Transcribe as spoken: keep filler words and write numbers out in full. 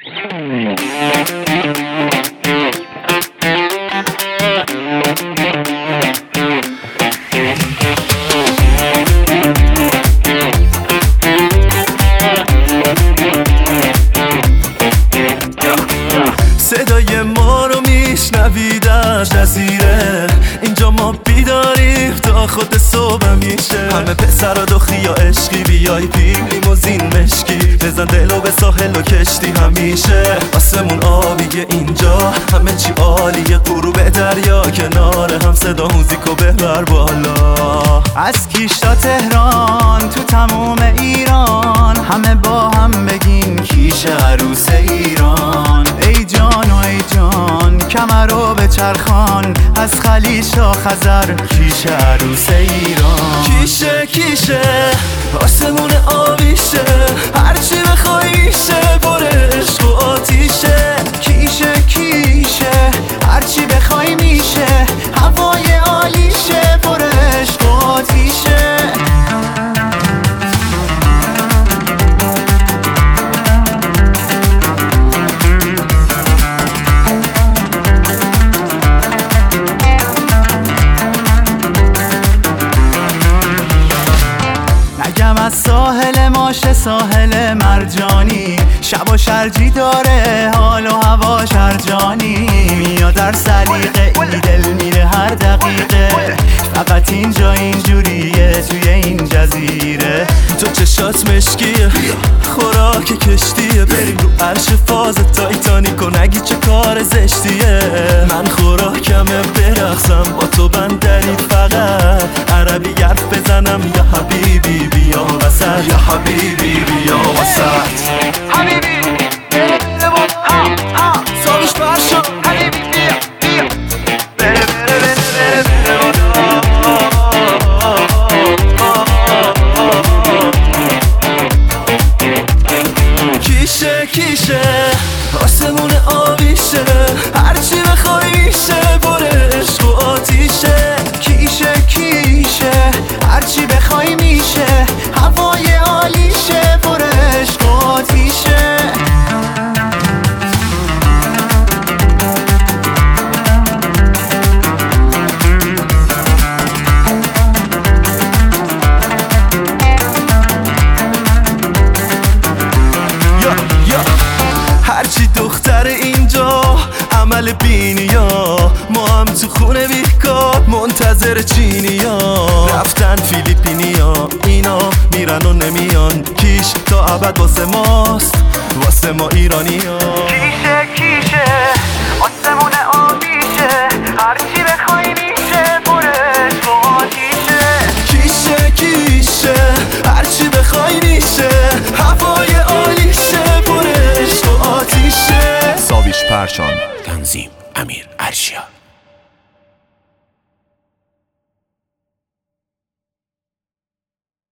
صدای ما رو میشنوید از جزیره، اینجا ما بیداریم تا خود صبح میشه. همه پسر و دختری یا عشقی بیای پی لیموزین مشکی، بزن دلو به ساحل و کشتی همیشه. آسمون آبیه اینجا، همه چی عالیه، غروب دریا کنار هم، صدا موزیکو ببر بالا. از کیش تا تهران تو تموم ایران، همه با هم بگیم کیش عروس ایران. ای جان و ای جان کمر رو به چرخان، از خلیج تا خزر کیش عروس ایران. کیشه کیشه آسمون آبیشه، هرچی بخوای میشه، پر عشق و آتیشه. کیشه کیشه هرچی بخوای میشه، هوای عالیشه، پر عشق و آتیشه. نگم از ساحل ماشه ساحل مرجانی، شب و شرجی داره حال و هوا شرجانی. میاد در سلیقه ای دل میره هر دقیقه، فقط اینجا اینجوریه توی این جزیره. تو چشات مشکیه، خوراک کشتیه، بریم رو عرش فاز تایتانیک و نگی چه کار زشتیه. من خوراکمه برقصم با تو بندرید، فقط عربی حرف بزنم یا حبیبی بیا وسط، یا حبیبی بیا وسط. حبیبی بره بره با ها ها سالش برشا حبیبی بیا بیا بره بره بره بره بره کیشه کیشه آسمون آبیشه، هرچی بخوای میشه، پر عشق و آتیشه. کیشه کیشه هرچی بخوای میشه، هوای عالیشه، پر عشق و آتیشه. هرچی دختر اینجا عمل بینیا، ما هم تو خونه بیکار منتظر چینیا. رفتن فیلیپینیا، اینا میرن و نمیان، کیش تا ابد واسه ماست، واسه ما ایرانیا. کیشه کیشه آسمون آبیشه، هرچی بخوای میشه، پر عشق و آتیشه. کیشه کیشه هرچی بخوای میشه، هوای عالیشه، پر عشق و آتیشه. ساویش پرشان، تنظیم امیر ارشیا.